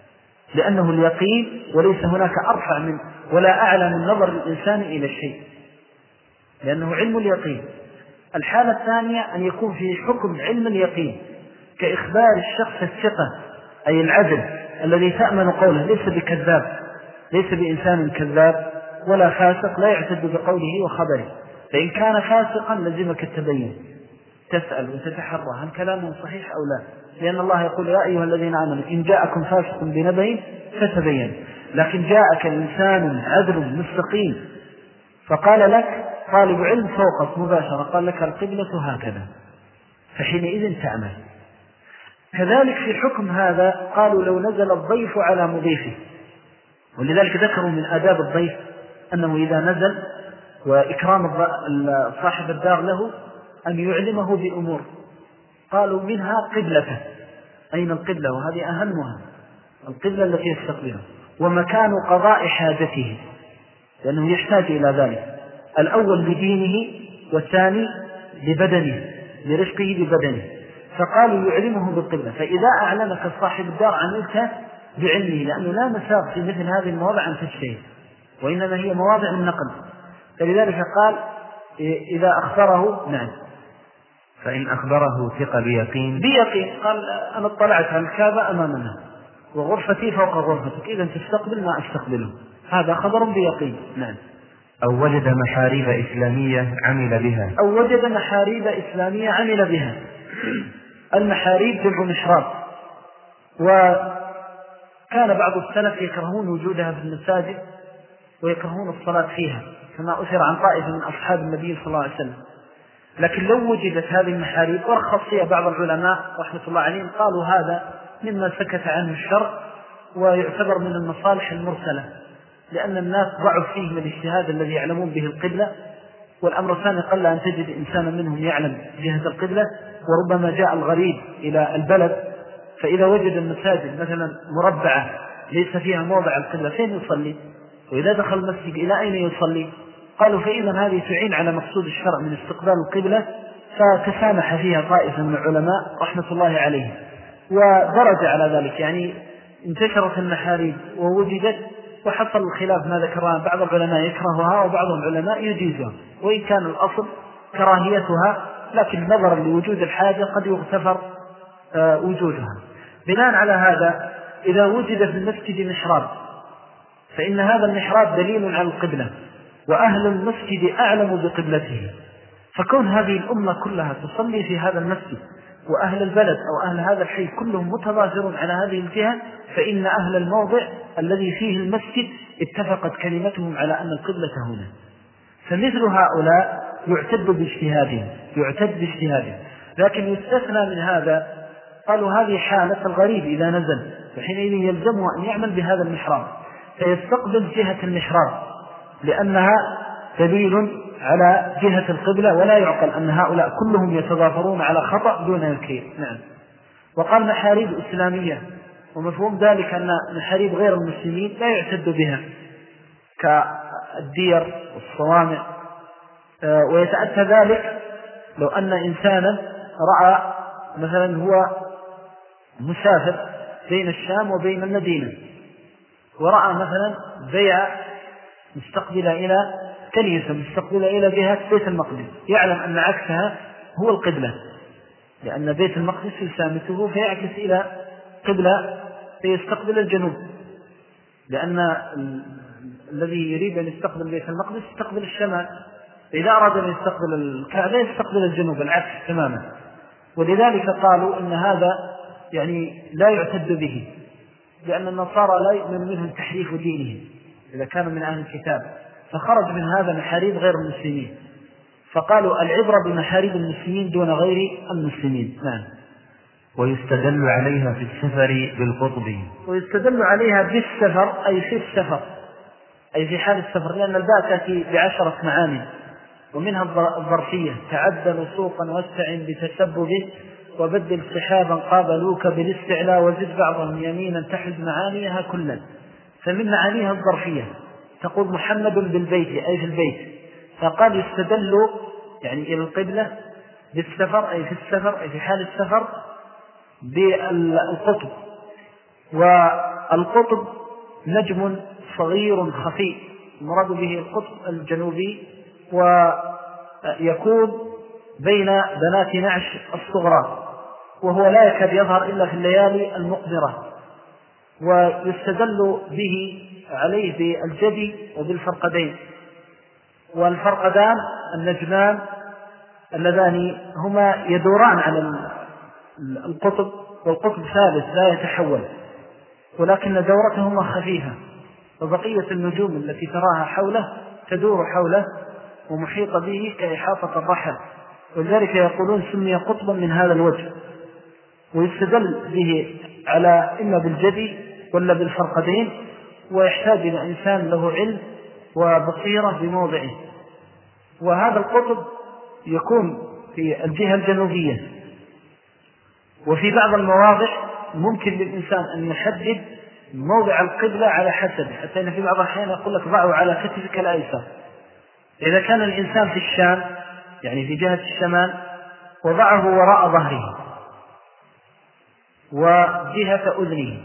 لأنه اليقين وليس هناك أرفع من ولا أعلى من نظر الإنسان إلى الشيء، لأنه علم اليقين. الحالة الثانية أن يكون في حكم علم اليقين كإخبار الشخص الثقة، أي العدل الذي تأمن قوله، ليس بكذاب، ليس بإنسان كذاب ولا فاسق لا يعتد بقوله وخبره. فإن كان فاسقا لزمك التبين، تسأل وتتحرى هل كلامه صحيح أو لا، لأن الله يقول يا أيها الذين آمنوا إن جاءكم فاسق بنبأ فتبين. لكن جاءك إنسان عدل مستقيم فقال لك طالب علم فوقك مباشرة قال لك القبلة هكذا، فحينئذ تعمل. كذلك في حكم هذا قالوا لو نزل الضيف على مضيفه، ولذلك ذكروا من آداب الضيف أنه إذا نزل وإكرام صاحب الدار له أن يعلمه بأمور، قالوا منها قبلته، أين القبلة، وهذه أهمها، القبلة التي يستقبلها، ومكان قضاء حاجته، لأنه يحتاج إلى ذلك، الأول بدينه والثاني لبدنه، لرشقه ببدنه. فقالوا يعلمه بالقبلة. فإذا أعلمك صاحب الدار عملت بعلمه، لأنه لا مساق في مثل هذه المواضع أن تجتهد، وإنما هي مواضع النقل. فلذلك قال إذا أخبره نعم، فإن أخبره ثقة بيقين قال أنا اطلعت على الكعبة أمامنا وغرفتي فوق غرفتك، إذا تستقبل ما أستقبله، هذا خبر بيقين. نعم. أو وجد محاريب إسلامية عمل بها، أو وجد محاريب إسلامية عمل بها. المحاريب جمع محراب، وكان بعض السلف يكرهون وجودها في المساجد ويكرهون الصلاة فيها، كما أثر عن طائفة من أصحاب النبي صلى الله عليه وسلم. لكن لو وجدت هذه المحاريب ورخص فيها بعض العلماء رحمة الله عليهم، قالوا هذا مما سكت عنه الشرع ويعتبر من المصالح المرسلة، لأن الناس ضعف فيهم الاجتهاد الذي يعلمون به القبلة، والأمر الثاني قل أن تجد إنسانا منهم يعلم جهة القبلة، وربما جاء الغريب إلى البلد فإذا وجد المساجد مثلا مربعة ليس فيها موضع القبلة فين يصلي؟ وإذا دخل المسجد إلى أين يصلي؟ قالوا فإذا هذه تعين على مقصود الشرع من استقبال القبلة، فتسامح فيها طائفة من العلماء رحمة الله عليهم ودرج على ذلك. يعني انتشرت المحاريب ووجدت، وحصل الخلاف ما ذكرها، بعض العلماء يكرهها وبعض العلماء يجيزها، وإن كان الأصل كراهيتها، لكن نظرا لوجود الحاجة قد يغتفر وجودها. بناء على هذا إذا وجد في المسجد محراب فإن هذا المحراب دليل على القبلة، وأهل المسجد أعلم بقبلته، فكون هذه الأمة كلها تصلي في هذا المسجد وأهل البلد أو أهل هذا الحي كلهم متضافرون على هذه الجهة، فإن أهل الموضع الذي فيه المسجد اتفقت كلمتهم على أن القبلة هنا. فمثل هؤلاء يعتد باجتهادهم، لكن يستثنى من هذا، قالوا هذه حالة الغريب إذا نزل، وحينئذ يلزمه أن يعمل بهذا المحراب فيستقبل جهة المحراب، لأنها دليل على جهة القبلة، ولا يعقل أن هؤلاء كلهم يتضافرون على خطأ دون الكيل. نعم. وقال محاريب إسلامية، ومفهوم ذلك أن محاريب غير المسلمين لا يعتد بها كالدير والصوامع، ويتأتى ذلك لو أن إنسانا رأى مثلا هو مسافر بين الشام وبين المدينة، ورأى مثلا بيع مستقبلة إلى كنيسة مستقبلة إلى جهة بيت المقدس، يعلم أن عكسها هو القبلة، لأن بيت المقدس يسامته فيعكس إلى قبلة فيستقبل الجنوب، لأن الذي يريد أن يستقبل بيت المقدس يستقبل الشمال، إذا أراد أن يستقبل الكعبة يستقبل الجنوب العكس تماما. ولذلك قالوا أن هذا يعني لا يعتد به، لأن النصارى لا يؤمن منهم تحريف دينهم إذا كانوا من أهل الكتاب، فخرج من هذا محاريب غير المسلمين، فقالوا العبرة بمحاريب المسلمين دون غير المسلمين. نعم. ويستدل عليها في السفر بالقطب، ويستدل عليها بالسفر أي في السفر، أي في حال السفر، لأن الباء تأتي ب10 معاني، ومنها الظرفية: تعدى لصوقا واستعن بتسببه وبدل سحابا قابلوك بالاستعلاء وزد بعضهم يمينا تحد معانيها كلا. فمن معانيها الظرفية، تقول محمد بالبيت أي في البيت، فقال يستدل يعني إلى القبلة بالسفر أي في السفر أي في حال السفر بالقطب. والقطب نجم صغير خفي، المراد به القطب الجنوبي، ويكون بين بنات نعش الصغرى، وهو لا يكاد يظهر إلا في الليالي المقمرة. ويستدل به عليه بالجدي وبالفرقدين. والفرقدان النجمان اللذان هما يدوران على القطب، والقطب ثالث لا يتحول، ولكن دورتهما خفيفة، وبقية النجوم التي تراها حوله تدور حوله ومحيطة به كإحاطة الرحل، ولذلك يقولون سمي قطبا من هذا الوجه. ويستدل به على إما بالجدي ولا بالفرقدين، ويحتاج إلى إنسان له علم وبصيرة بموضعه. وهذا القطب يكون في الجهة الجنوبية، وفي بعض المواضع ممكن للإنسان أن يحدد موضع القبلة على حسب، حتى إن في بعض الأحيان يقول لك ضعه على كتفك الأيسر. إذا كان الإنسان في الشام يعني في جهة الشمال وضعه وراء ظهره وجهة أذنه،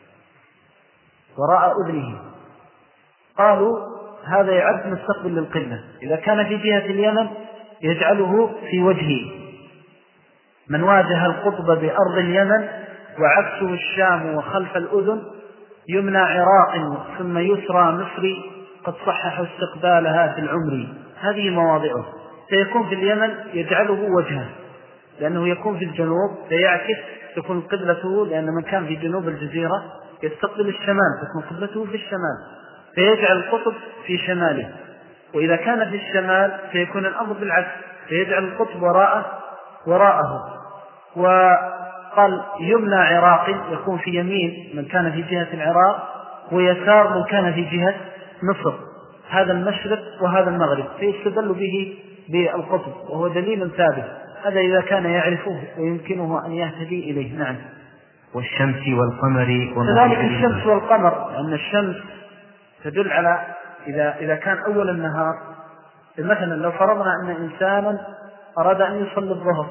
وراء أذنه، قالوا هذا يعد مستقبل للقبلة. إذا كان في جهة اليمن يجعله في وجهه، من واجه القطب بأرض اليمن وعكسه الشام وخلف الأذن يمنى عراق ثم يسرى مصري قد صححوا استقبالها في العمر. هذه مواضعه. سيكون في اليمن يجعله وجهه لأنه يكون في الجنوب فيعكس، تكون قبلته، لأن من كان في جنوب الجزيرة يستقبل الشمال تكون قبلته في الشمال، فيجعل القطب في شماله. وإذا كان في الشمال سيكون الأمر بالعكس، فيجعل القطب وراءه. وقال يمنى عراق يكون في يمين من كان في جهة العراق، ويسار من كان في جهة مصر، هذا المشرق وهذا المغرب، فيستدل به بالقطب، وهو دليل ثابت. هذا إذا كان يعرفه ويمكنه أن يهتدي إليه. نعم. والشمس والقمر كذلك الشمس والقمر، لأن الشمس تدل على إذا كان أول النهار، مثلا لو فرضنا أن إنسانا أراد أن يصلي الظهر،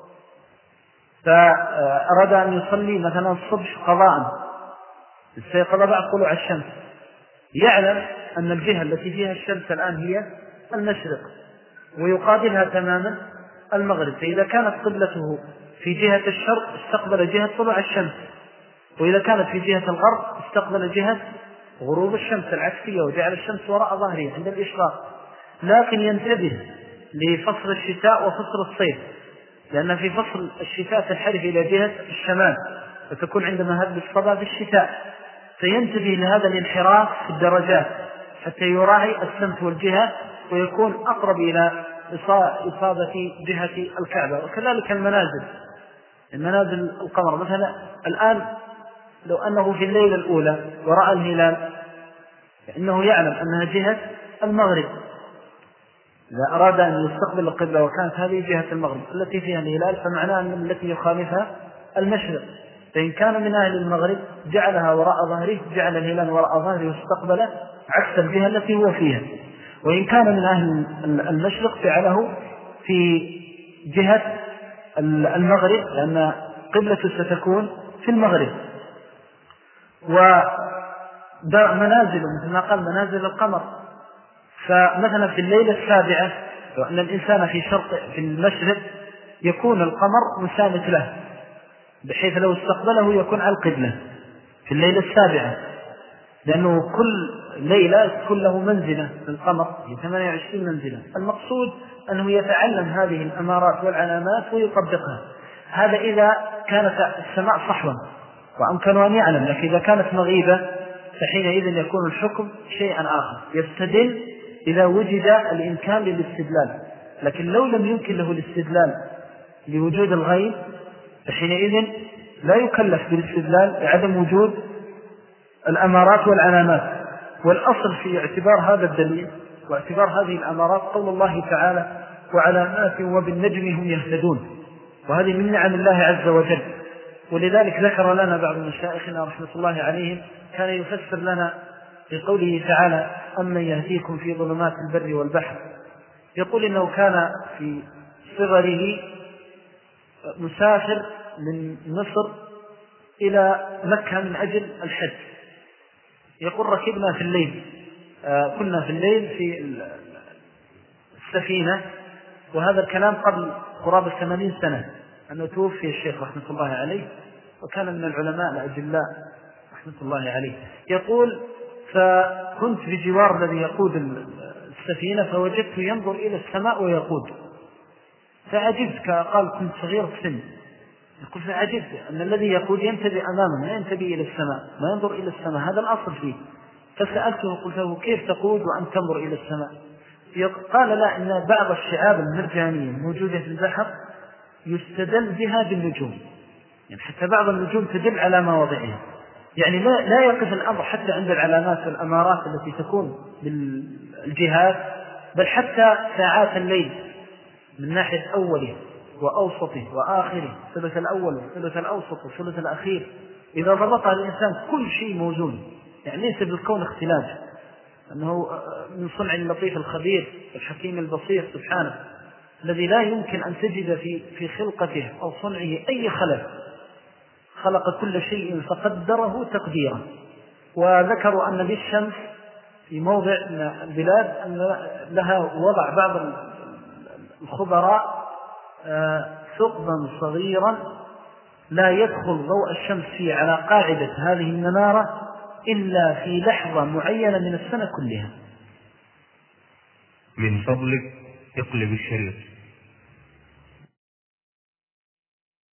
فأراد أن يصلي مثلا الصبح قضاء، استيقظ بعد طلوع الشمس، يعلم أن الجهة التي فيها الشمس الآن هي المشرق، ويقابلها تماما المغرب. فإذا كانت قبلته في جهة الشرق استقبل جهة طلوع الشمس، وإذا كانت في جهة الغرب استقبل جهة غروب الشمس العكسية، وجعل الشمس وراء ظهره عند الإشراق. لكن ينتبه لفصل الشتاء وفصل الصيف، لأن في فصل الشتاء تنحرف إلى جهة الشمال، فتكون عندما هب الصبا في الشتاء، فينتبه لهذا الانحراف في الدرجات حتى يراعي السمت والجهة، ويكون أقرب إلى إصابة جهة الكعبة. وكذلك المنازل القمر، مثلا الآن لو أنه في الليلة الأولى ورأى الهلال فإنه يعلم أنها جهة المغرب. إذا أراد أن يستقبل القبلة وكانت هذه جهة المغرب التي فيها الهلال، فمعناه أن التي يخالفها المشرق. فإن كان من أهل المغرب جعلها وراء ظهره، جعل الهلال وراء ظهره واستقبل عكس الجهة التي هو فيها. وإن كان من أهل المشرق جعله في جهة المغرب، لأن قبلته ستكون في المغرب. ومنازل مثل ما قال منازل القمر، فمثلا في الليلة السابعة لو أن الإنسان في المشرق يكون القمر مسامت له، بحيث لو استقبله يكون على القبلة في الليلة السابعة، لأنه كل ليلة تكون له منزلة للقمر، هي 28 منزلة. المقصود أنه يتعلم هذه الأمارات والعلامات ويطبقها. هذا إذا كانت السماء صحوا وأمكن أن يعلم، لكن إذا كانت مغيبة فحينئذ يكون الحكم شيئا آخر، يستدل إذا وجد الإمكان للاستدلال. لكن لو لم يمكن له الاستدلال لوجود الغيب فحينئذ لا يكلف بالاستدلال لعدم وجود الأمارات والعلامات. والأصل في اعتبار هذا الدليل واعتبار هذه الأمارات قول الله تعالى وعلامات وبالنجم هم يهتدون، وهذه من نعم الله عز وجل. ولذلك ذكر لنا بعض مشايخنا رحمة الله عليهم كان يفسر لنا في قوله تعالى أمن يهديكم في ظلمات البر والبحر، يقول إنه كان في صغره مسافر من مصر إلى مكة من أجل الحج، يقول ركبنا في الليل، كنا في الليل في السفينة، وهذا الكلام قبل قرابة 80 سنة أنه توفي الشيخ رحمة الله عليه، وكان من العلماء الأجلاء رحمة الله عليه. يقول فكنت بجوار الذي يقود السفينة فوجدته ينظر إلى السماء ويقود، فعجبت، قال كنت صغير في سن، يقول فعجبت أن الذي يقود ينتبه أمامه لا ينتبه إلى السماء، ما ينظر إلى السماء، هذا الأصل فيه. فسألته وقلت له كيف تقود وأن تنظر إلى السماء؟ قال لا، إن بعض الشعاب المرجانية الموجودة في البحر يستدل بها بالنجوم، يعني حتى بعض النجوم تدل على مواضعها، يعني لا يقف الأمر حتى عند العلامات والأمارات التي تكون بالجهات، بل حتى ساعات الليل من ناحية أوله وأوسطه وآخره، الثلث الأول والثلث الأوسط والثلث الأخير، إذا ضبطها الإنسان كل شيء موزون، يعني ليس بالكون اختلاف، أنه من صنع اللطيف الخبير الحكيم البصير سبحانه الذي لا يمكن أن تجد في خلقته أو صنعه أي خلل، خلق كل شيء فقدره تقديرا. وذكروا أن بالشمس في موضع من البلاد أن لها وضع بعض الخبراء ثقبا صغيرا لا يدخل ضوء الشمس فيه على قاعدة هذه المنارة إلا في لحظة معينة من السنة كلها. من فضلك اقلب الشريط.